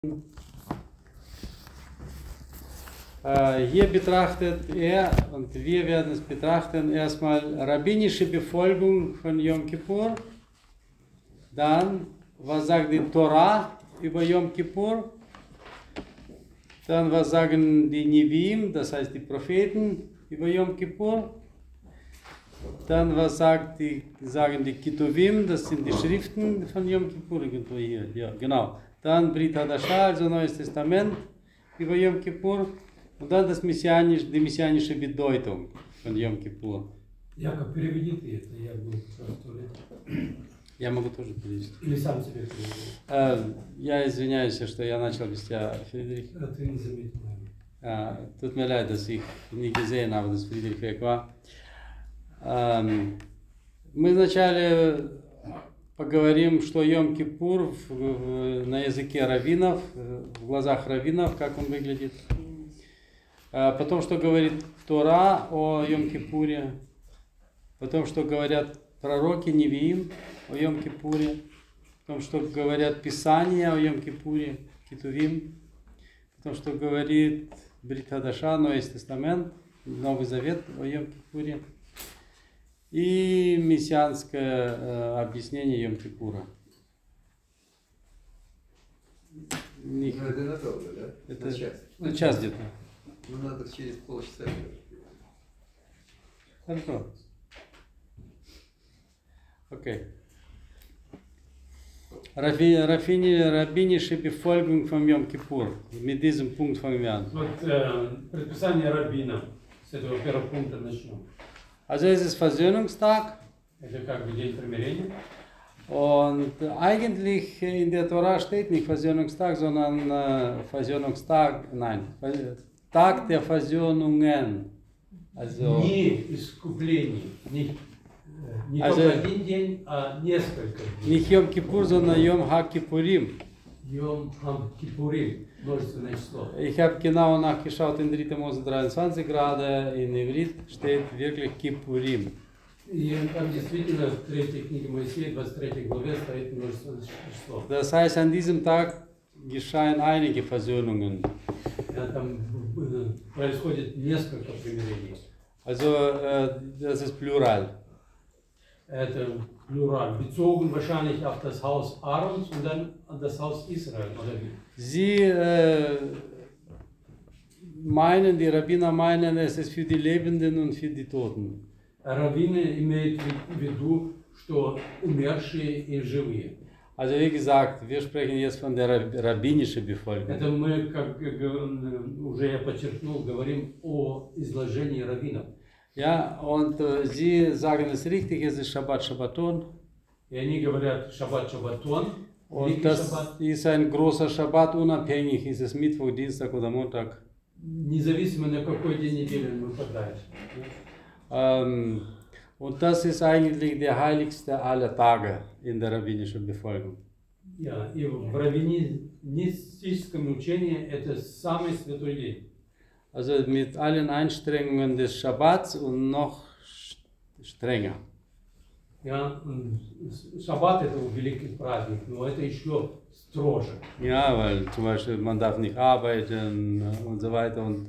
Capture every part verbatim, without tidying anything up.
Hier betrachtet er, und wir werden es betrachten, erstmal rabbinische Befolgung von Yom Kippur, dann, was sagt die Torah über Yom Kippur, dann, was sagen die Neviim, das heißt die Propheten über Yom Kippur, dann, was sagt die, sagen die Ketuvim, das sind die Schriften von Yom Kippur, irgendwo hier, ja, genau. Dann Brit Hadasha, also Neues Testament über Yom Kippur. Und dann das messianisch, die messianische Bedeutung von Yom Kippur. Яков, переведи ты это, я был в туалете. Я могу тоже перевести. Или сам себе переведи. Я извиняюсь, что я начал без тебя, Friedrich. А ты не заметил, наверное. Tut mir leid, dass ich nicht gesehen habe, dass Friedrich weg war. Мы вначале поговорим, что Йом Кипур на языке раввинов, в глазах раввинов, как он выглядит. Потом, что говорит Тора о Йом-Кипуре, потом, что говорят пророки Невиим о Йом-Кипуре, потом, что говорят Писания о Йом-Кипуре, Кетувим, потом, что говорит Брит Хадаша, Новый Тестамент, Новый Завет о Йом-Кипуре, и мессианское э, объяснение Йом-Кипура. Не... Ну, это надолго, да? Это на час. На час где-то. Ну, надо через полчаса. Хорошо. Окей. Rabbinische Befolgung von Yom Kippur. Mit diesem Punkt fangen wir an. Вот э, предписание раввина. С этого первого пункта начнем. Also es ist Versöhnungstag. Это как бы день примирения. Und eigentlich in der Tora steht nicht Versöhnungstag, sondern äh, Versöhnungstag, nein, Tag der Versöhnungen. Also, Не искуплений, не, не Also- только один день, а несколько дней. nicht Yom Kippur, sondern Yom HaKippurim. Йом Хам Кипурим, множественное число. Ich habe genau nachgeschaut in dritter Mose dreiundzwanzig gerade, in Ivrit steht wirklich Kippurim. И там действительно в третьей книге Моисея, двадцать третьей главе, стоит множественное число. Das heißt, an diesem Tag geschehen einige Versöhnungen. Ja, там э, происходит несколько примирений. Also, äh, das ist Plural. Это плюраль, bezogen wahrscheinlich auf das Haus Aarons und dann an das Haus Israel, oder wie? Sie äh, meinen, die Rabbiner meinen, es ist für die Lebenden und für die Toten. Раввины имеют в виду, что умершие и живые. Also wie gesagt, wir sprechen jetzt von der rabbinischen Befolgung. Это мы, как э, уже я подчеркнул, говорим о изложении раввинов. Ja, und äh, sie sagen es richtig, es ist Shabbat Shabbaton. И они говорят Шаббат Шаббатон, Und Великий das Шаббат, ist ein großer Shabbat, unabhängig, ist es Mittwoch, Dienstag oder Montag. независимо на какой день недели он выпадает. Ähm, und das ist eigentlich der heiligste aller Tage in der rabbinischen Befolgung. Ja, и в раввинистическом учении это самый святой день. Also mit allen Einstrengungen des Shabbats und noch strenger. Ja, Шаббат это великий праздник, но это еще строже. Ja, weil zum Beispiel man darf nicht arbeiten und so weiter. Und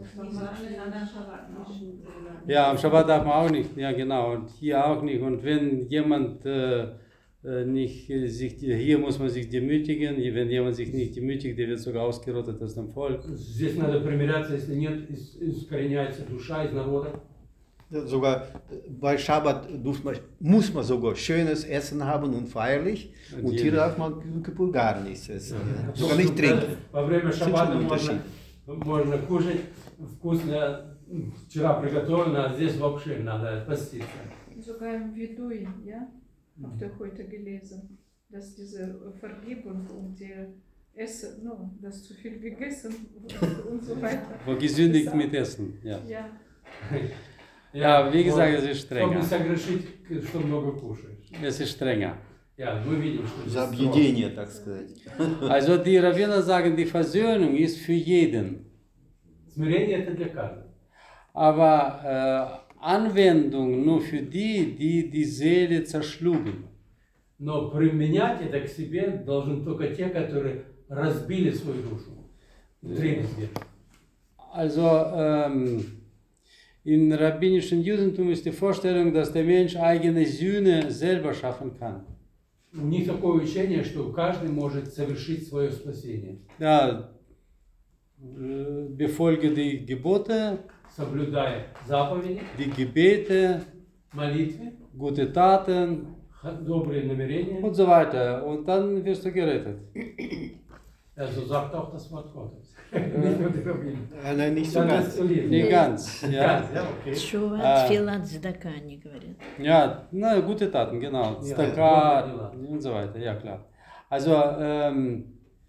ja, am Shabbat darf man auch nicht, ja genau, und hier auch nicht. Und wenn jemand äh, nicht sich, hier muss man sich demütigen, wenn jemand sich nicht demütigt, der wird sogar ausgerottet aus dem Volk. Здесь надо примиряться, если нет, ис- искореняется душа из народа. Sogar bei Schabbat man, muss man sogar schönes Essen haben und feierlich. Und Und hier hier nicht. darf man Yom Kippur gar nichts essen. Ja. Sogar nicht trinken. Во время Das ist шаббата schon ein можно, Unterschied. можно кушать вкусно, вчера приготовлено, а здесь вообще надо поститься. Sogar im Vidui, ja, habt ihr heute gelesen, dass diese Vergebung und die Essen, no, dass zu viel gegessen wurde und so weiter. Wo gesündigt mit Essen, ja. Ja, Ja, wie gesagt, es ist Чтобы strenger. не согрешить, что много кушаешь. Es ist strenger. Ja, мы видим, что За здесь строже. объедение, так сказать. Also die Rabbiner sagen, die Versöhnung ist für jeden. Смирение это для каждого. Aber äh, Anwendung nur für die, die die Seele zerschlugen. Но применять это к себе должны только те, которые разбили свою душу. Требовали. Also ähm, im rabbinischen Judentum ist die Vorstellung, dass der Mensch eigene Sühne selber schaffen kann. У них такое учение, что каждый может совершить свое спасение. Ja, äh, befolge die Gebote, Соблюдая заповеди, die Gebete, молитвы, gute Taten х- добрые намерения. und so weiter. Und dann wirst du gerettet. Also sagt auch das Wort Gottes. Nicht nur die Rabbiner. Äh, nein, nicht so Dann ganz. das zu lesen. Nicht ganz. Ja, Ganz, ja, okay. Шува, А. тфила, цдака, они говорят. ja na, gute Taten, genau. Ja, Zakat gute und so weiter, ja klar. Also, ähm,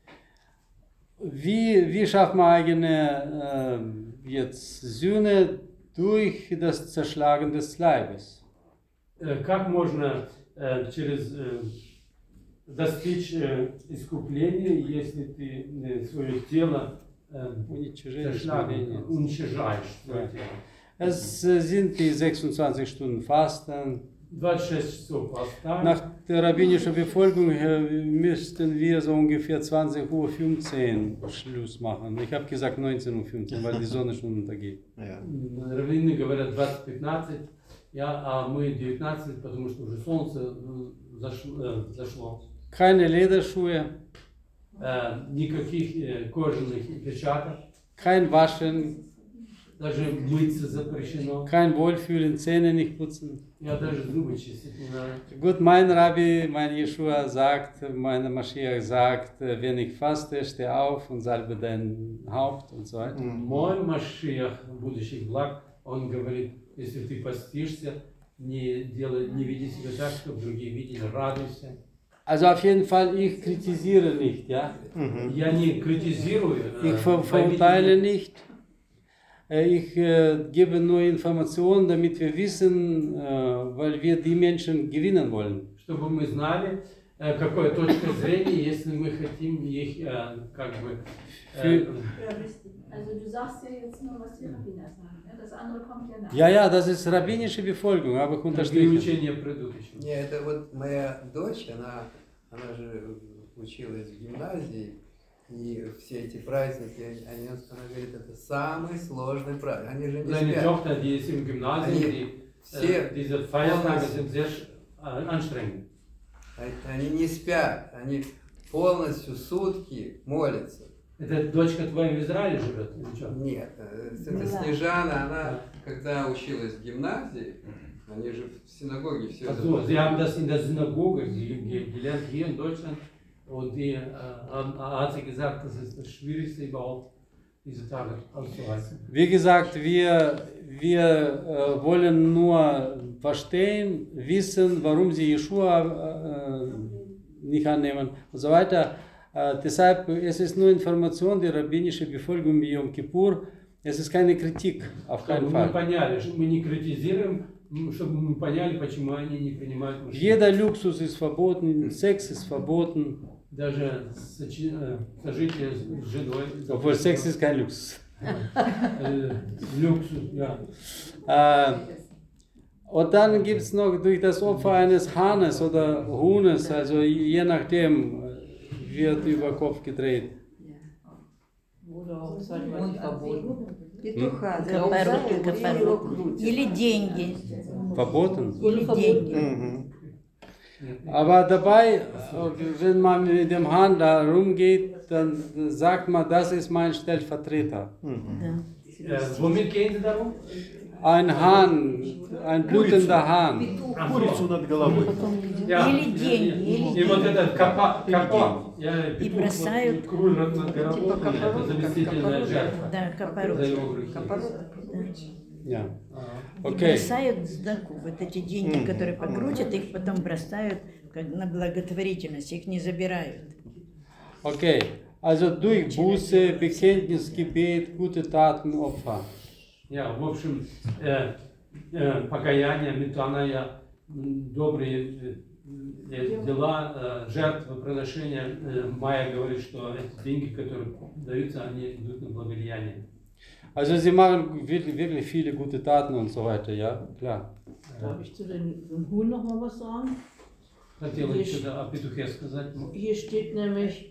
wie, wie schafft man eigene ähm, jetzt Sühne durch das Zerschlagen des Leibes? Э, Как можно э, через э, достичь э, искупления, если ты э, свое тело э, Уничтожение, зашлагиваешь, смирение. уничтожаешь свое Ja. тело? Es äh, sind die sechsundzwanzig Stunden Fasten. двадцать шесть часов поста. Nach der rabbinischen Befolgung äh, müssten wir so ungefähr zwanzig Uhr fünfzehn Schluss machen. Ich habe gesagt neunzehn Uhr fünfzehn, weil die Sonne schon untergeht. Ja. Раввины говорят двадцать пятнадцать, я, а мы девятнадцать, потому что уже солнце э, зашло. э, зашло. Keine Lederschuhe, Э, Никаких э, кожаных перчаток, kein Waschen, даже мыться запрещено. kein Wohlfühlen, Zähne nicht putzen. Я даже зубы чистить не надо. Gut, mein Rabbi, mein Yeshua sagt, meine Mashiach sagt, äh, wenn ich faste, steh auf und salbe dein Haupt und so weiter. Мой Машиах, будущих благ, он говорит, если ты постишься, не делай, не веди себя так, чтобы другие видели, радуйся. Also auf jeden Fall, ich kritisiere nicht, ja. Я не критизирую. э, Ich ver поймите verurteile меня. nicht. Äh, Ich äh, gebe nur Informationen, damit wir wissen, äh, weil wir die Menschen gewinnen wollen. Чтобы мы знали, э, какая точка зрения, если мы хотим их э, как бы... э, Also du sagst ja jetzt nur, was die Rabbiner sagen. Ne? Das andere kommt ja nach. Ja, ja, das ist rabbinische Befolgung, habe ich Другие unterstrichen. учения придут еще. Не, это вот моя дочь, она, она же училась в гимназии, и все эти праздники, они, они- она говорит, это самый сложный праздник. Они же не Seine спят. Tochter, die ist im Gymnasium, Они die, все, äh, diese Feiertage sind sehr sch- äh, anstrengend. они, они не спят, они полностью сутки молятся. Это дочка твоя в Израиле живет или что? Нет, э, это Снежана, она, когда училась в гимназии, они же в синагоге все Also, sie haben das in der Synagoge ge- ge- gelernt, hier in Deutschland. Und die äh, haben- hat sie gesagt, das ist das Schwierigste überhaupt, diese Tage auszuhalten. Wie gesagt, wir, wir äh, wollen nur verstehen, wissen, warum sie Yeshua äh, nicht annehmen und so weiter. Äh, deshalb, es ist nur Information, die rabbinische Befolgung wie Yom Kippur. Es ist keine Kritik, auf Чтобы keinen мы Fall. поняли, что мы не критизируем, м, чтобы мы поняли, почему они не принимают мужчин. Jeder Luxus ist verboten, Sex ist verboten, Даже сочи- э, сожитие с женой. obwohl Sex ist kein Luxus. Äh, Luxus, ja. Äh, und dann gibt es noch durch das Opfer eines Hahnes oder Huhnes, also je nachdem, äh, wird über Kopf gedreht. Петуха Капарот, зарезают и его капарот. крутят. Или деньги. Verboten. Или деньги. Mhm. Aber dabei, äh, wenn man mit dem Hahn da rumgeht, dann sagt man, das ist mein Stellvertreter. Да. Äh, womit gehen Sie darum? Ein Hahn, ein blutender Hahn. Курицу над головой. Ja, Или деньги, или И вот этот капа, капа, я И петух, бросают. вот, круль над, над головой, Типа это капорот, заместительная как жертва Да, капорот. за его грехи. Ja. И Okay. бросают сдаку. Вот эти деньги, которые покрутят, их потом бросают как на благотворительность. Их не забирают. Okay. Also durch Buße, Bekenntnis, Gebet, gute Taten, Opfer. Я, в общем, э, э, покаяние, метаная, м, добрые э, дела, э, жертвы, приношения. Э, Майя говорит, что эти деньги, которые даются, они идут на благодеяние. Also sie machen wirklich, wirklich viele gute Taten und so weiter, ja, klar. Darf ich zu den, dem Huhn noch mal was sagen? Хотела что-то о петухе сказать. Hier steht nämlich,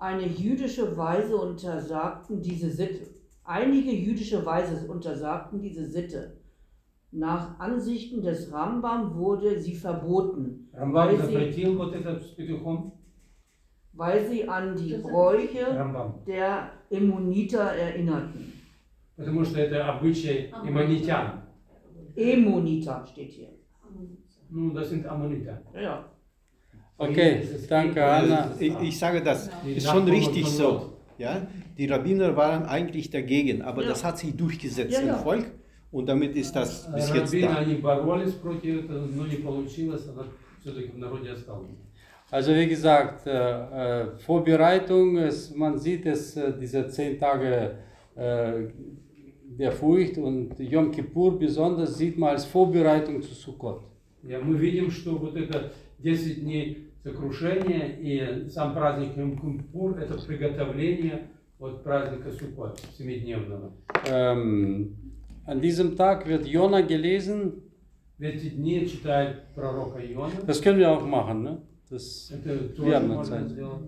eine jüdische Weise untersagten diese Sitte. Einige jüdische Weise untersagten diese Sitte. Nach Ansichten des Rambam wurde sie verboten, Рамбам weil sie, запретил вот это с петухом. weil sie an die Bräuche Рамбам. der Immoniter erinnerten. Потому что это обычай имманитян. Emoniter steht hier. Ну, das sind Ammoniter. Ja. Okay, danke Anna. Ich, ich sage, das Die ist schon Nachkommen richtig von so. Lot. Ja? Die Rabbiner waren eigentlich dagegen, aber Ja. das hat sich durchgesetzt Ja, ja. im Volk und damit ist das bis jetzt Раввины, da. они боролись против этого, но не получилось, она все-таки в народе осталась. Also wie gesagt, äh, äh, Vorbereitung, es, man sieht es, äh, diese zehn Tage äh, der Furcht und Yom Kippur besonders sieht man als Vorbereitung zu Sukkot. И мы видим, что вот это десять дней сокрушения и сам праздник Йом Кипур – это приготовление от праздника Суккот, семидневного. Ähm, an diesem Tag wird Jona gelesen, В эти дни читает пророка Иона. das können wir auch machen, ne? Das, Это wir тоже haben noch можно Zeit. сделать.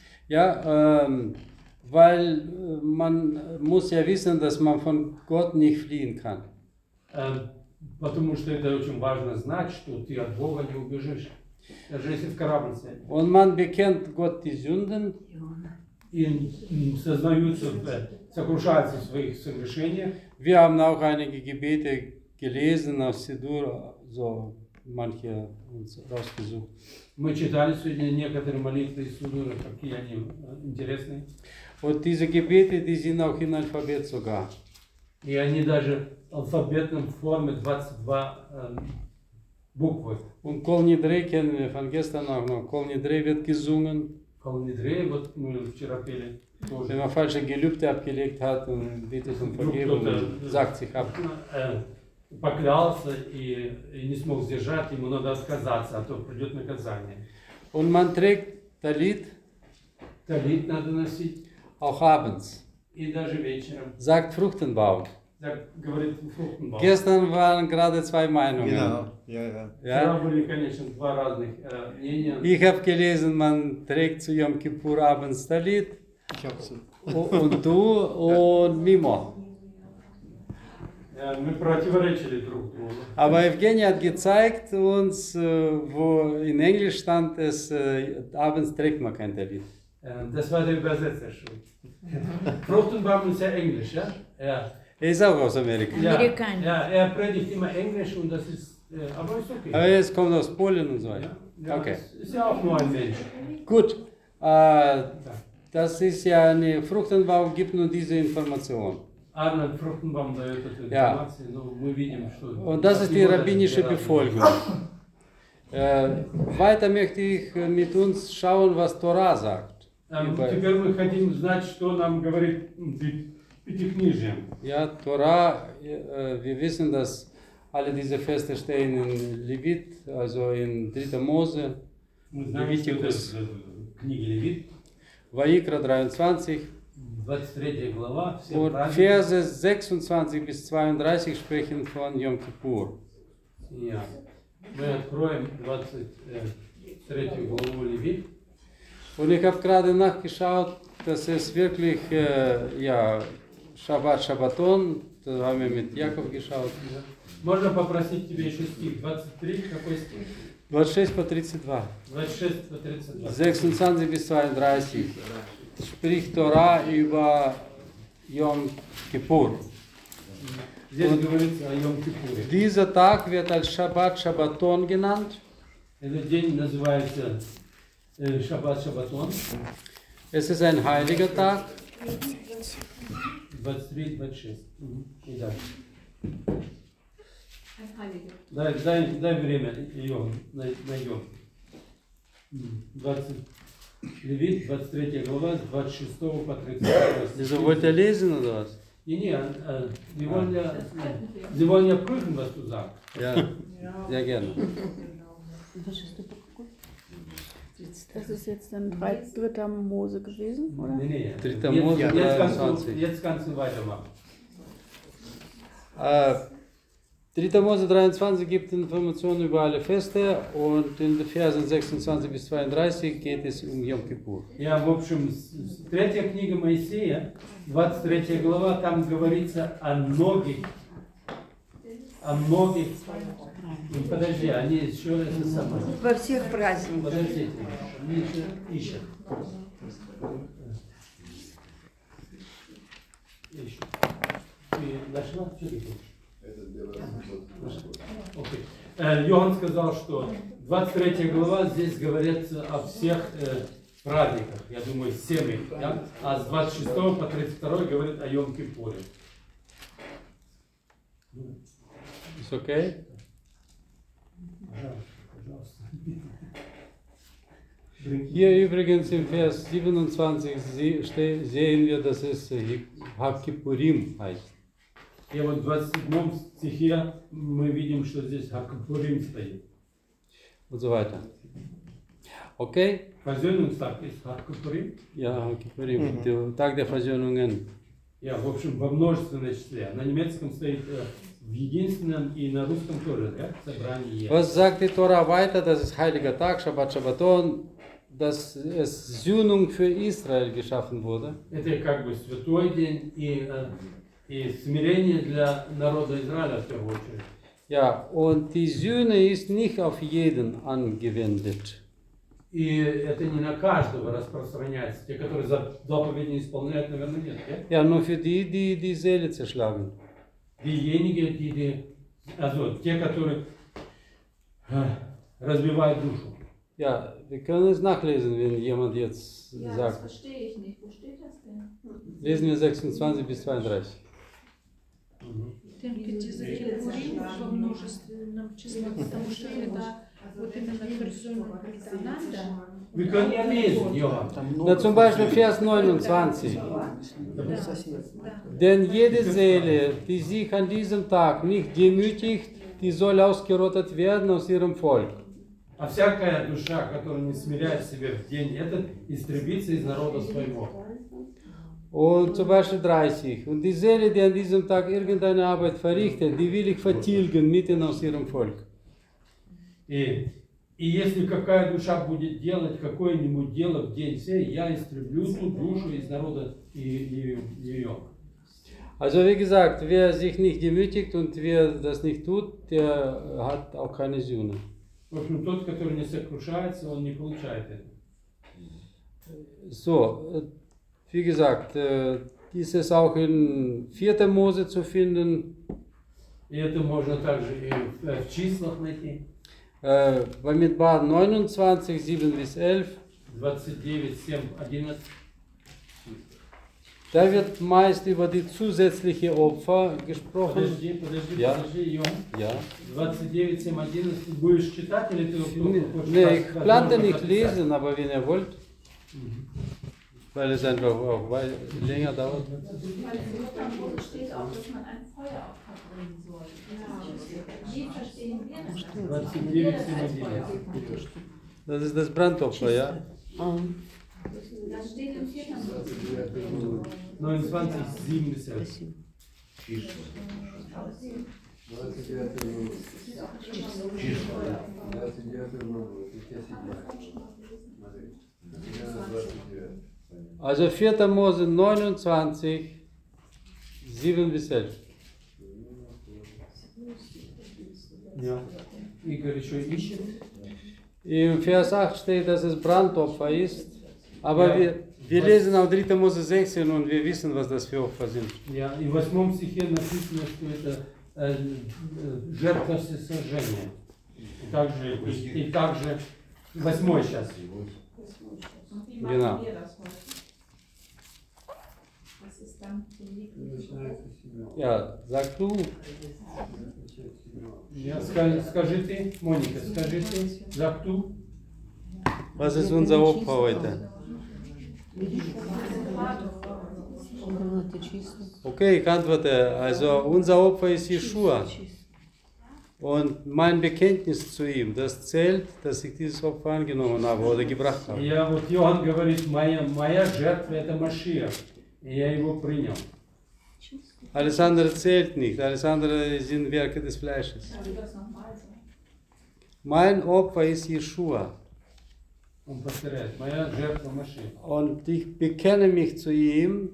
Ja, ähm, weil äh, man muss ja wissen, dass man von Gott nicht fliehen kann. Э, Потому что это очень важно знать, что ты от Бога не убежишь. Даже если в корабль сядешь. Und man bekennt Gott die Sünden И м, сознаются, э, сокрушаются в своих согрешениях. Wir haben auch einige Gebete gelesen aus Sidur, so manche uns rausgesucht. Мы читали сегодня некоторые молитвы из Судура, какие они э, интересные. Und diese Gebete, die sind auch in Alphabet sogar. И они даже в алфавитном форме двадцать два э, буквы. Und Kol Nidre kennen wir von gestern auch noch. Kol Nidre wird gesungen. Калнидрей, вот мы вчера пели тоже. Wenn man falsche Gelübde abgelegt hat und bittet um Vergebung, кто-то sagt sich ab. э, поклялся и, и не смог сдержать, ему надо отказаться, а то придет наказание. Und man trägt Talit Талит надо носить, auch abends. и даже вечером. Sagt Fruchtenbaum. Так говорит Фрухтенбаум. Gestern waren gerade zwei Meinungen. Genau, ja, ja. Вчера Ja? были, конечно, два разных э, мнения. Ich habe gelesen, man trägt zu Yom Kippur abends Talit. Ich habe so. Und du und Mimo. Э, Мы противоречили друг другу. Aber Evgeny hat gezeigt uns, äh, wo in Englisch stand es, äh, abends trägt man kein Talit. Äh, Das war der Übersetzer schon. Fruchtenbaum ist ja Englisch, ja? Ja. Er ist auch aus Amerika. Ja, Amerikaner. ja, er predigt immer Englisch und das ist, äh, aber ist okay. Aber jetzt kommt aus Polen und so Ja, weiter. ja, Okay. ist, ist ja auch nur ein Mensch. Gut, äh, das ist ja eine Fruchtenbaum, gibt nur diese Information. Арнольд Фрухтенбаум дает эту Ja. информацию, но мы видим, что... Und das ist die rabbinische Befolgung. Äh, weiter möchte ich äh, mit uns schauen, was Torah sagt. Эм, Über- Теперь мы хотим знать, что нам говорит м, Пи- Пятикнижие. Ja, Torah, äh, wir wissen, dass alle diese Feste stehen in Levit, also in dritter Mose, Мы знаем, что это Левитикус, э, книги Левит, Vaikra dreiundzwanzig двадцать третья глава, все und праздники. Verse sechsundzwanzig bis zweiunddreißig sprechen von Yom Kippur. Ja. Мы откроем двадцать третью главу Левит. Und ich habe gerade nachgeschaut, dass es wirklich, äh, ja, Shabbat, Shabbaton, da haben wir mit Jakob geschaut, Можно попросить тебе еще стих двадцать три, какой стих? двадцать шесть по тридцать два. двадцать шесть по тридцать два. sechsundzwanzig bis zweiunddreißig spricht Torah über Yom Kippur. Здесь Und- говорится о Йом Кипуре. Dieser Tag wird als Shabbat Shabbaton genannt. Этот день называется э, Шаббат Шаббатон, Es ist ein heiliger Tag. двадцать три двадцать шесть. Мгм. И дальше. Ein Heiliger. Дай, дай, дай время, ее найдем. М, двадцать Левит, двадцать третья глава, с двадцать шестого по тридцать второй. Wieso wollt ihr lesen oder was? Не, не, äh, Sie wollen ja, Das könnten wir. Sie wollen ja prüfen, was du sagst. Ja, sehr gerne. Das ist jetzt dann drei- dritter Mose gewesen, oder? Nee, nee. Dritter jetzt, Mose jetzt, kannst du, dreiundzwanzig. jetzt kannst du weitermachen. Äh, dritter Mose dreiundzwanzig gibt Informationen über alle Feste und in den Versen sechsundzwanzig bis zweiunddreißig geht es um Йом Кипур. Я, в общем, с- с- третья книга Моисея, двадцать третья глава, там говорится о многих, о многих, ну, подожди, они еще это самое. Во всех праздниках. Подождите, они еще ищут. Ищут. Ты нашла? Что ты хочешь? Окей. Э, Йохан сказал, что двадцать третья глава здесь говорится о всех э, праздниках, я думаю, семь их, да? А с двадцать шестого по тридцать второй говорит о Йом Кипуре. Ist okay? Пожалуйста, пожалуйста. Hier übrigens im Vers siebenundzwanzig se- ste- sehen wir, dass es äh, Hakippurim heißt. И вот в двадцать седьмом стихе мы видим, что здесь Хакапурим стоит. Und so weiter. Okay? Versöhnungstag ist Хакапурим. Ja, Hakippurim, der Tag der Versöhnungen. Я, в общем, во множественном числе. На немецком стоит э, в единственном и на русском тоже, да? Собрание. Was sagt die Tora weiter? Das ist heiliger Tag, Shabbat Shabbaton, dass es Sühnung für Israel geschaffen wurde. Это как бы святой день и, э, и смирение для народа Израиля в первую очередь. Ja, und die Sühne ist nicht auf jeden angewendet. И это не на каждого распространяется. Те, которые за- заповеди не исполняют, наверное, нет. нет? Ja, nur für die, die die Seele zerschlagen. Diejenigen, die, die also те, которые äh, разбивают душу. Ja, wir können es nachlesen, wenn jemand jetzt Ja, das sagt. verstehe ich nicht. Wo steht das denn? Lesen wir sechsundzwanzig bis zweiunddreißig. Ich denke, diese Kippurim во множественном числе, потому что это вот именно Versöhnung miteinander. Wir können ja lesen, Johann. Na, zum Beispiel Vers neunundzwanzig. Denn jede Seele, die sich an diesem Tag nicht demütigt, die soll ausgerottet werden aus ihrem Volk. А всякая душа, которая не смиряет себя в день этот, истребится из народа своего. Und zum Beispiel dreißig. Und die Seele, die an diesem Tag irgendeine Arbeit verrichtet, die will ich vertilgen mitten aus ihrem Volk. И, и если какая душа будет делать какое-нибудь дело в день сей, я истреблю ту душу из народа и, и ее. Also wie gesagt, wer sich nicht demütigt und wer das nicht tut, der hat auch keine Sühne. В общем, тот, который не сокрушается, он не получает это. So, äh, wie gesagt, äh, dies ist auch in vierter Mose zu finden. И это можно также и в, в числах найти. Äh, bei Midbar neunundzwanzig, sieben bis elf. двадцать девять, семь, одиннадцать. Da wird meist über die zusätzliche Opfer gesprochen. Подожди, подожди, Ja. подожди, Йон. Ja. двадцать девять, семь, одиннадцать. Будешь читать или ты Nee, хочешь nee, как- ich как plante можно nicht записать? lesen, aber wenn ihr wollt, weil es einfach auch wei- länger dauert. Wo steht auch, dass man ein Feueropfer bringen soll. Wie verstehen wir das? двадцать девять, семь, одиннадцать. Das ist das Brandopfer, ja? Das steht im vierten neunundzwanzig, семьдесят. двадцать девятый год. двадцать девятый год. Статья седьмая. Смотри. Примерно двадцать девятый. Also vierter Mose neunundzwanzig, sieben bis elf. Ja. Игорь еще ищет. Im Vers acht steht, dass es Brandopfer ist, aber Ja. wir, wir lesen auch dritter Mose sechzehn und wir wissen, was das für Opfer sind. Ja, и в восьмом стихе написано, что это э, э, жертва всесожжения. И также, и, и также восьмой сейчас. Genau. Was ist dann Начинается с седьмого. Ja, sag du. Я, ска- скажи ты, Моника, скажи ты, Закту. Was ist unser Opfer heute? Okay, ich antworte. Also unser Opfer ist Jeschua. Und mein Bekenntnis zu ihm, das zählt, dass ich dieses Opfer angenommen habe oder gebracht habe. Я вот Иоанн говорит, моя, моя жертва это Машиах, и я его принял. Alles andere zählt nicht, alles andere sind Werke des Fleisches. Mein Opfer ist Jeshua. Он повторяет, моя жертва Машех. Und ich bekenne mich zu ihm.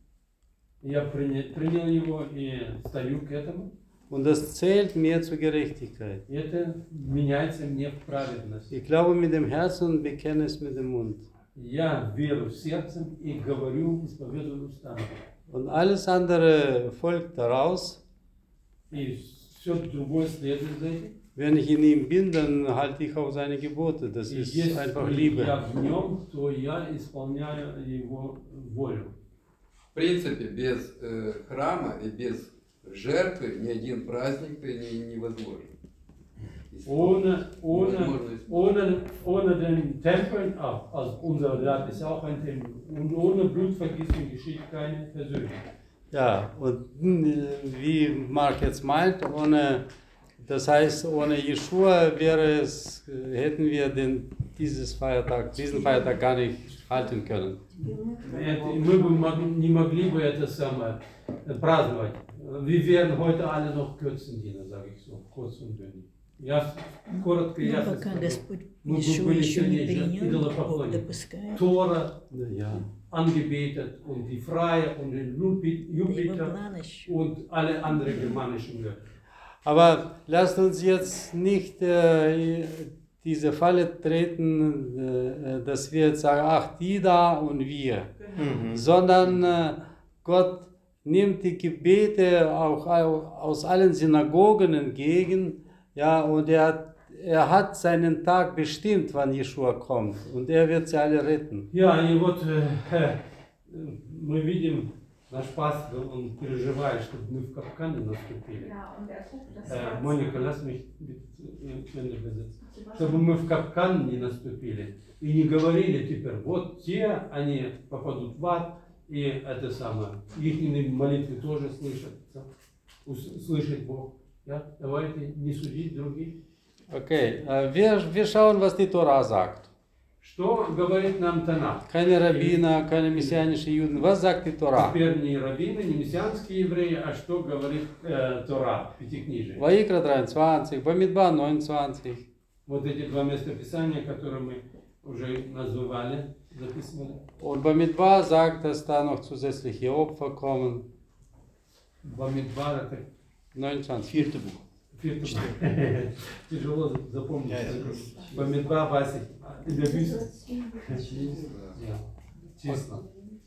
Я принял, принял его и стою к этому. Und das zählt mir zur Gerechtigkeit. И это меняется мне в праведность. Ich glaube mit dem Herzen und bekenne es mit dem Mund. Я верю сердцем и говорю, исповедую устами. Und alles andere folgt daraus. И все другое следует за этим. Wenn ich in ihm bin, dann halte ich auch seine Gebote. Das И ist если einfach я Liebe. в нем, то я исполняю его волю. В принципе, без э, храма и без жертвы ни один праздник не, невозможен. Ohne, ohne, Невозможно исполнить. ohne, ohne den Tempel, ach, also unser Land ist auch ein Tempel, und ohne Blutvergießen geschieht keine Versöhnung. Ja, und äh, wie Mark jetzt meint, ohne, das heißt, ohne Jeshua wäre es, äh, hätten wir den, dieses Feiertag, diesen Feiertag gar nicht halten können. Это- Мы бы мог- не могли бы это самое э, праздновать. Wir werden heute alle noch kürzen dienen, sage ich so, kurz und dünn. Я с- коротко и Но ясно пока скажу. Господь Мы бы Иешуа были еще не сильнее принял, Бог идолопоклонников. допускает. Тора Ja. angebetet und die Freie und den Lupi- Это его Jupiter план еще. und alle anderen germanischen Götter. Aber lasst uns jetzt nicht äh, diese Falle treten, äh, dass wir jetzt sagen, ach, die da und wir, sondern äh, Gott nimmt die Gebete auch au- aus allen Synagogen entgegen, ja, und er hat, er hat seinen Tag bestimmt, wann Jeshua kommt, und er wird sie alle retten. Ja, и вот э, э, мы видим, наш пастор, он переживает, чтобы мы в капкан не наступили. Ja, und er guckt das Äh, Herz. Моника, lass mich bitte zu Ende übersetzen. Чтобы мы в капкан не наступили и не говорили теперь, вот те, они попадут в ад, и это самое, их молитвы тоже слышатся, ус- слышит Бог. Ja? Давайте не судить других. Okay, äh, wir, wir schauen, was die Tora sagt. Что говорит нам Танах? Keine Rabbiner, keine messianischen Juden. Was sagt die Tora? Теперь не раввины, не мессианские евреи, а что говорит э, Тора, Пятикнижие. Ваикра двадцать, Бамидба neunundzwanzig. Вот эти два местописания, которые мы уже назвали, записывали. Und Bamidbar sagt, dass da noch zusätzliche Opfer kommen. Бамидбар это neunundzwanzig. Vierte Buch. фирту. Тяжело запомнить. Ja, ja, das ist- Бамидбар, Васик, in der Wüste. Ja, честно.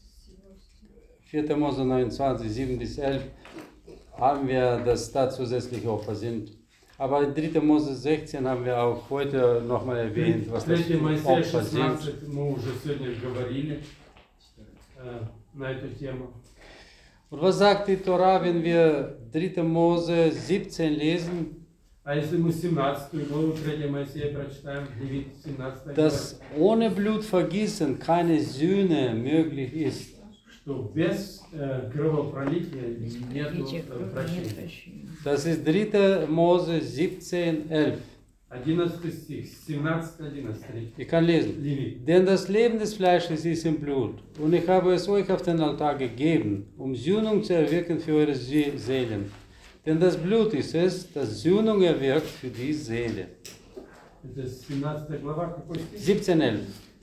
vier. Mose neunundzwanzig, sieben bis elf haben wir, dass da zusätzliche Opfer sind. Aber in dritter. Mose sechzehn haben wir auch heute nochmal erwähnt, was das Третья für Моисея Opfer sind. шестнадцать, мы уже сегодня говорили э, на эту тему. Und was sagt die Tora, wenn wir dritter. Mose siebzehn lesen? А если мы семнадцатую главу третьей Моисея прочитаем, Левит семнадцать, Dass ohne Blutvergießen keine Sühne möglich ist. что без э, кровопролития нет Видите, э, крови нет прощения. прощения. Das ist dritter. Mose siebzehn, elf. одиннадцатый стих, семнадцать одиннадцать, Ich kann lesen. Левит. Denn das Leben des Fleisches ist im Blut, und ich habe es euch auf den Altar gegeben, um Sühnung zu erwirken für eure See- Seelen. Denn das Blut ist es, das Sühnung erwirkt für die Seele. Это семнадцатая глава, какой стих? siebzehn, elf.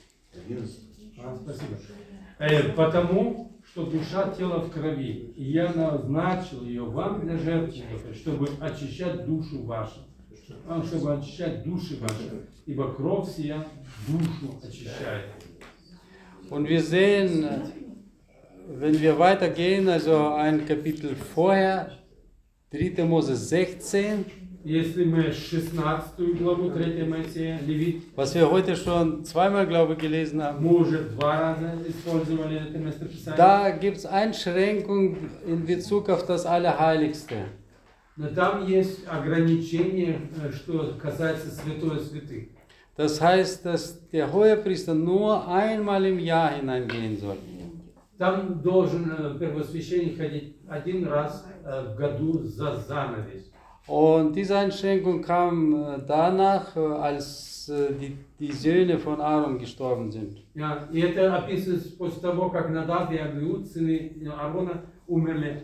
А, спасибо. Э, потому что душа тела в крови, и я назначил ее вам для жертвы, чтобы очищать душу вашу. А, чтобы очищать души ваши, ибо кровь сия душу очищает. Und wir sehen, äh, wenn wir weitergehen, also ein Kapitel vorher, dritter. Mose sechzehn, Если мы шестнадцатую главу третьей Моисея, Левит, was wir heute schon zweimal, glaube ich, gelesen haben, мы уже два раза использовали это местописание. da gibt es Einschränkungen in Bezug auf das Allerheiligste. Но там есть ограничение, э, что касается святое святых. Das heißt, dass der Hohepriester nur einmal im Jahr hineingehen soll. Там должен э, первосвященник ходить один раз э, в году за занавес. Und diese Einschränkung kam äh, danach, äh, als äh, die, die Söhne von Aaron gestorben sind. Ja, и это описывается после того, как Надав и Авиуд, сыны Аарона, умерли.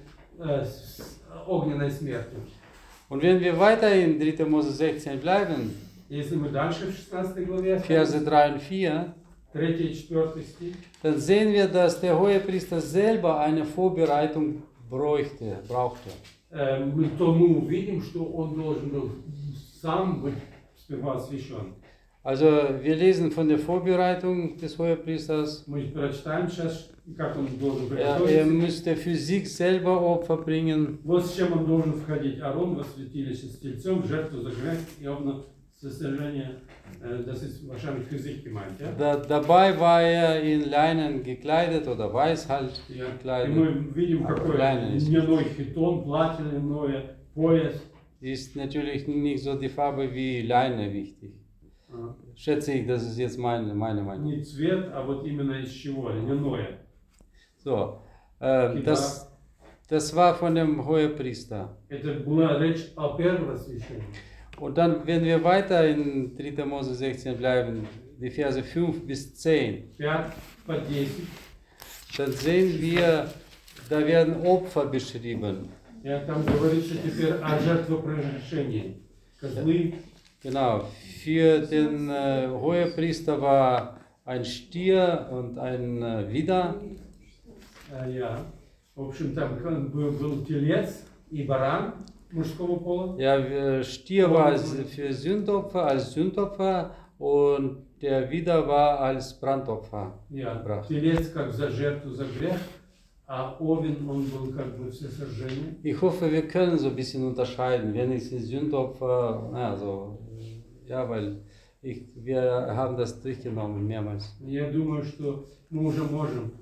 э, с огненной смертью. Und wenn wir weiter in dritter Mose sechzehn bleiben, Если мы дальше в шестнадцатой главе, Verse drei und vier, третий и четвертый стих, dann sehen wir, dass der Hohepriester selber eine Vorbereitung bräuchte, brauchte. э, мы- то мы увидим, что он должен был сам быть сперва освящен. Also wir lesen von der Vorbereitung des Hohepriesters. Мы прочитаем сейчас, как он должен Er, er приготовиться. müsste für sich selber Opfer bringen. Вот с чем он должен входить. Аарон во святилище с тельцем, в жертву за грех и обно сожжение. Äh, das ist wahrscheinlich für sich gemeint, ja? Da, dabei war er in Leinen gekleidet oder weiß halt Ja. И gekleidet. мы видим, какой Ляйный. льняной хитон, платье льняное, пояс. Ist natürlich nicht so die Farbe wie Leine wichtig. А, Schätze ich, das ist jetzt meine, meine Meinung. Не цвет, а вот именно из чего, льняное. So, äh, das, das war von dem Hohepriester. Это была речь о первосвящении. Und dann, wenn wir weiter in dritter Mose sechzehn bleiben, die Verse fünf bis zehn, пять по десять. dann sehen wir, da werden Opfer beschrieben. Я там говорится теперь о жертвоприношении. Козлы, Genau, für den äh, Hohepriester war ein Stier und ein äh, Widder. э, я. В общем, там был, был телец и баран мужского пола. Ja, äh, Stier war als- für Sündopfer, als Sündopfer und der Widder war als Brandopfer Я. gebracht. Телец как за жертву за грех, а овен он был как бы всесожжение. Ich hoffe, wir können so ein bisschen unterscheiden, wenigstens Sündopfer, na, so, äh, ja, weil ich, wir haben das durchgenommen mehrmals. Я думаю, что мы уже можем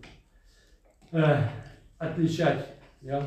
э, отличать. Ja?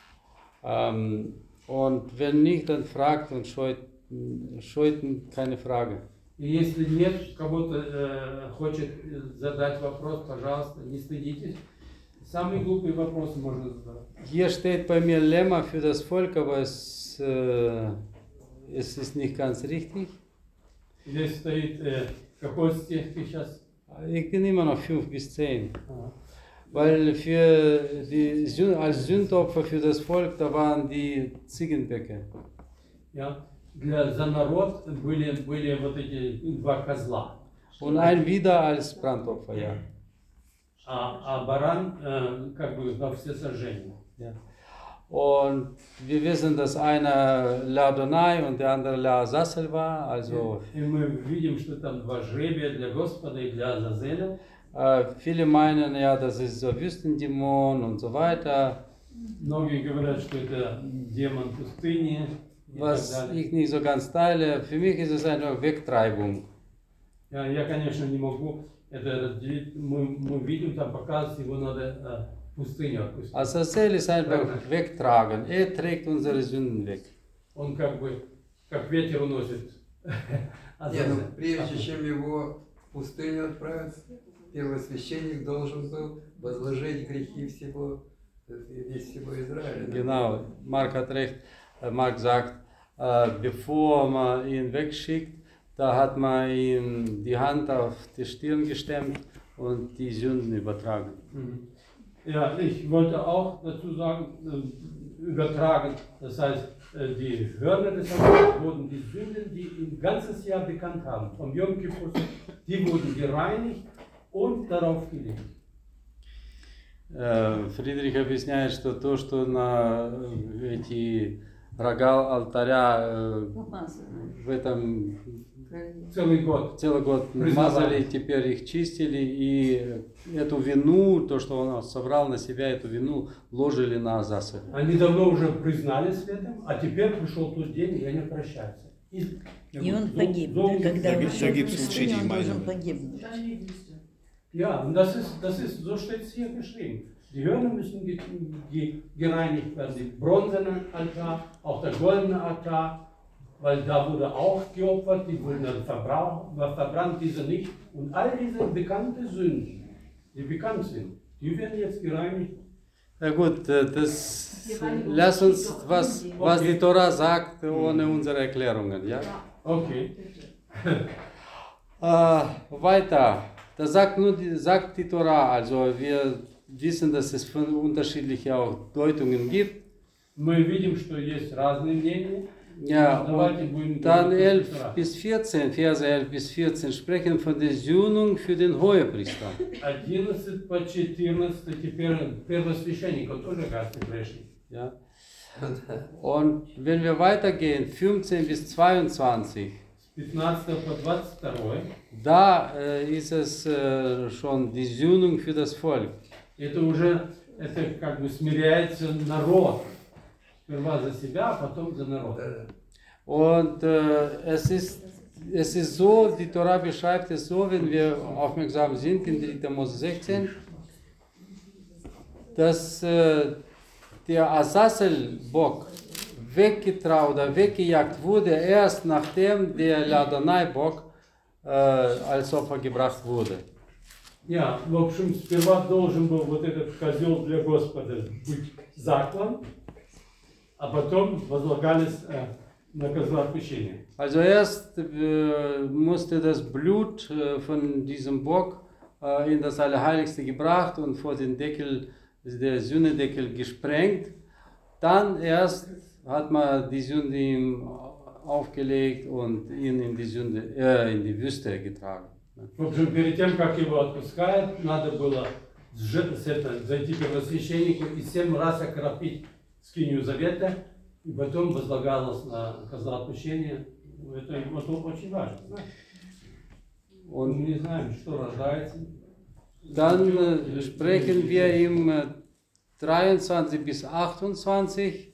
Ähm, und wenn nicht, dann fragt und scheut, scheuten keine Frage. И если нет, кого-то э, хочет задать вопрос, пожалуйста, не стыдитесь. Самые глупые вопросы можно задавать. Hier steht bei mir Lemma für das Volk, aber es, äh, es ist nicht ganz richtig. Здесь стоит, э, какой стих ты сейчас? Ich bin immer noch fünf bis zehn. А, Weil für die, Sün- als Sündopfer für das Volk, da waren die Ziegenböcke. ja? Для, за народ были, были вот эти два козла. Und ein Widder als Brandopfer, ja. А, а баран э, как бы во всесожжение. ja. Und wir wissen, dass einer Laodonai und der andere La Sassel war, also И мы видим, что там два жребия для Господа и для Азазеля. äh, viele meinen ja, das ist so Wüstendämon und so weiter, Многие говорят, что это демон пустыни и was так далее. ich nicht so ganz teile. Für mich ist es einfach Wegtreibung. Я, я, конечно, не могу это разделить. Мы, мы видим, там показывается, его надо э, в пустыню отпустить. Azazel ist einfach wegtragen. Er trägt unsere Sünden weg. Он как бы, как ветер уносит. Не, ну, Азазель. прежде чем его в пустыню отправить, первосвященник должен был возложить грехи всего, весь всего Израиля. Genau, Mark hat recht. Äh, Mark sagt, äh, bevor man ihn wegschickt, da hat man ihm die Hand auf die Stirn gestemmt und die Sünden übertragen. Mhm. Ja, ich wollte auch dazu sagen, äh, übertragen. Das heißt, äh, die Hörner des Tages wurden die Sünden, die ein ganzes Jahr bekannt haben, vom Yom Kippur, die wurden gereinigt und darauf gelegt. Э, Фридрих объясняет, что то, что на э, эти рога алтаря э, в этом Целый год. целый год Признавали. мазали, теперь их чистили, и эту вину, то, что он собрал на себя, эту вину ложили на Азазеля. Они давно уже признались в этом, а теперь пришел тот день, и они прощаются. И, И он so- погиб, so- да, когда Da он gibt's- da ушел в gibt's пустыню, он unterschiedliche должен Meinungen. погибнуть. Ja, und das ist, das ist, so steht es hier geschrieben. Die Hörner müssen ge, ge, gereinigt werden, der bronzene Altar, auch der goldene Altar, weil da wurde auch geopfert, die wurden dann verbraucht, verbrannt, diese nicht. Und all diese bekannten Sünden, die bekannt sind, die werden jetzt gereinigt. Na gut, äh, das, lass uns, was, was die Tora sagt, ohne unsere Erklärungen, ja? Okay. Äh, weiter, da sagt nur die, sagt die Tora, also wir wissen, dass es von unterschiedliche auch Deutungen gibt. мы видим, что есть разные мнения. Ja, Давайте будем und dann говорить elf про Тора. bis vierzehn, Verse elf bis vierzehn sprechen von der Sühnung für den Hohepriester. одиннадцать по четырнадцать теперь первосвященников тоже кажется грешник. Ja. Und wenn wir weitergehen, fünfzehn bis zweiundzwanzig, С пятнадцатого по двадцать второй da äh, ist es äh, schon die Sühnung für das Volk. это уже это как бы смиряется народ. Сперва за себя, а потом за народ. Да. Und äh, es, ist, es ist so, die Tora beschreibt es so, wenn wir aufmerksam sind in dritter Mose sechzehn, dass äh, der Azazel-Bock weggetraut oder weggejagt wurde, erst nachdem der Ladonai-Bock äh, als Opfer gebracht wurde. Я, в общем, сперва должен был вот этот козел для Господа быть заклан, а потом возлагались э, на козла отпущения. Also erst äh, musste das Blut äh, von diesem Bock äh, in das Allerheiligste gebracht und vor den Deckel, der Sühnedeckel gesprengt. Dann erst hat man die Sünde ihm aufgelegt und ihn in die, Sünde, äh, in die Wüste getragen. В общем, перед тем, как его отпускают, надо было сжи- с это, зайти к первосвященнику и семь раз окропить скинию завета, и потом возлагалось на козла отпущения. Это, это очень важно. Знаете? Und Мы не знаем, что рождается. dann äh, sprechen wir im äh, dreiundzwanzig bis achtundzwanzig.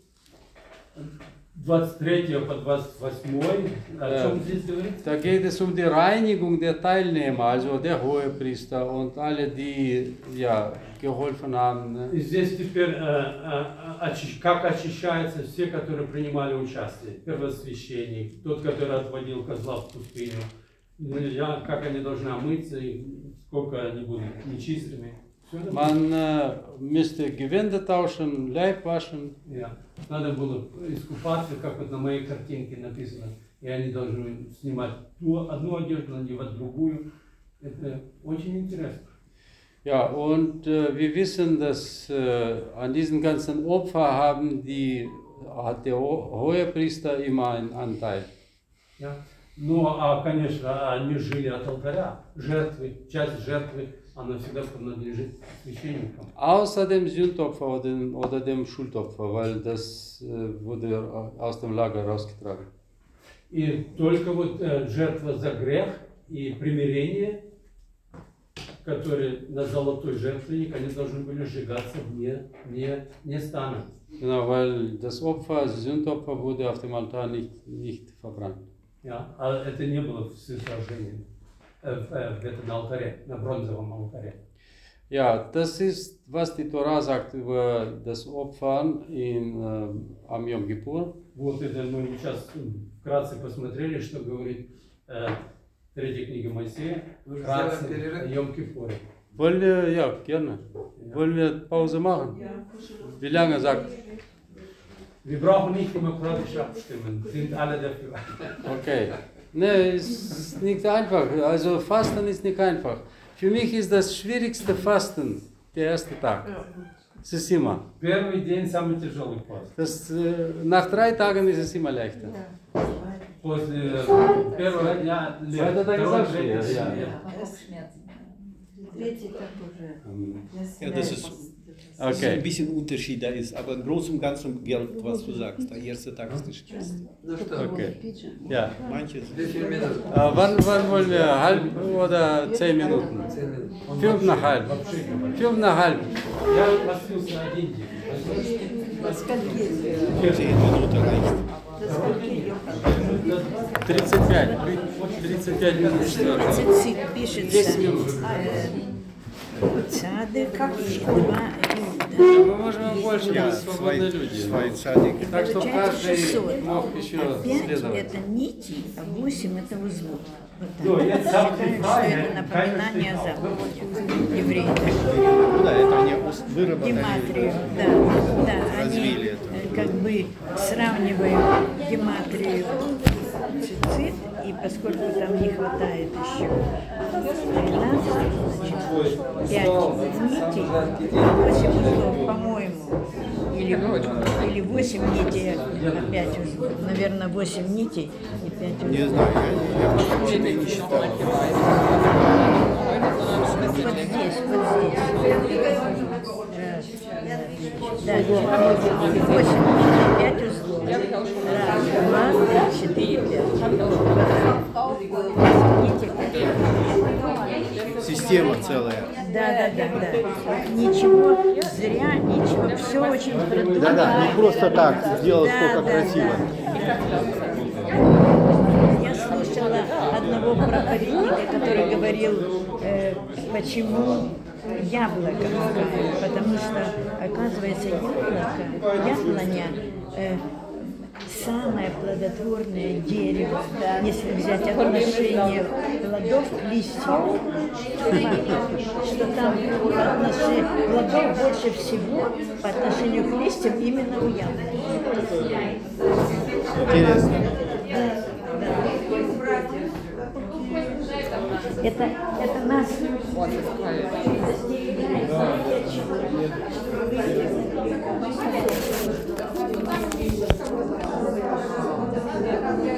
двадцать третьего по двадцать восьмой. О Ja. чем здесь говорится? Da geht es um die Reinigung der Teilnehmer, also der Hohepriester und alle, die ja, geholfen haben. Ne? И здесь теперь, э, э, очи- как очищаются все, которые принимали участие. Первосвященник, тот, который отводил козла в пустыню. Ну, я- как они должны омыться, и сколько они будут нечистыми. Все это Man äh, müsste Gewänder tauschen, Leib waschen. я. Надо было искупаться, как вот на моей картинке написано. И они должны снимать ту одну одежду, надевать другую. Это очень интересно. Ja, und äh, wir wissen, dass äh, an diesen ganzen Opfer haben die, hat der Ho- Hohepriester immer einen Anteil. Я. Ну, а, конечно, они жили от алтаря. Жертвы, часть жертвы, она всегда принадлежит священникам. Außer dem Sündopfer oder dem, oder dem Schuldopfer, weil das äh, wurde aus dem Lager rausgetragen. И только вот э, жертва за грех и примирение, которые на золотой жертвенник, они должны были сжигаться вне, вне, вне стана. Genau, weil das Opfer, das Sündopfer wurde auf dem Altar nicht, nicht verbrannt. Я. А это не было в всесожжении, э, в, э, где-то на алтаре, на бронзовом алтаре. Ja, das ist, was die Tora sagt über das Opfern in, äh, am Yom Kippur. Вот это мы сейчас вкратце посмотрели, что говорит э, третья книга Моисея, Вы вкратце сделали перерыв? о Йом-Кипуре. Wollen wir, ja, gerne. Wollen wir Pause machen? Wie lange sagt? Wir brauchen nicht demokratisch abstimmen, sind alle dafür. Okay. Ne, ist nicht einfach. Also Fasten ist nicht einfach. Für mich ist das schwierigste Fasten der erste Tag. Es ist immer. Первый день самый тяжелый пост. Das, äh, nach drei Tagen ist es immer leichter. После э, первого дня легче, Это так и второй, завжди, третий я- день. Третий так уже. Ja, das ist, das ist ein bisschen Unterschied da ist, aber im Großen und Ganzen gilt, was du sagst. Der erste Tag ist der schwerste. Ну что, Okay. Ja. Manche wie viele Minuten? Äh, wann, wann wollen wir? Halb oder zehn Minuten? Zehn Minuten. Fünf nach halb. Fünf nach halb. Я постился на один день. zehn Minuten reicht. тридцать пять. тридцать пять минут. Цицит пишется э, цадык, два юда. Мы можем больше, мы Ja, свободные zwei, люди. zwei Zadig. Так что Получается каждый шестьсот. мог еще Пять следовать. это нити, а восемь это узлов. Вот Ну, так. я сам Считаю, не что знаю, это я напоминание о конечно, заповедях. Евреи так говорят. Ну да, это они ус- выработали. Гематрию, да, да, они Развили это. э, как бы сравнивают гематрию цицит, и поскольку там не хватает еще тринадцать, значит, пять нитей, восемь узлов, по-моему, или, или восемь нитей, опять, наверное, восемь нитей и пять узлов. Не знаю, я, я вообще-то и не считал. Вот здесь, вот здесь. Раз, да, восемь нитей, пять узлов. Раз, два, три, четыре, пять. Нитей, пять. Система целая. Да, да, да, да. Ничего зря, ничего, все очень продумано. Да-да, не просто так, сделал Да, сколько да, красиво. да. Я слушала одного проповедника, который говорил, э, почему яблоко бывает, потому что, оказывается, яблоко, яблоня э, самое плодотворное дерево, если взять отношение плодов к листьям, что там отношение плодов больше всего по отношению к листьям именно у яблони. Интересно. Это, это нас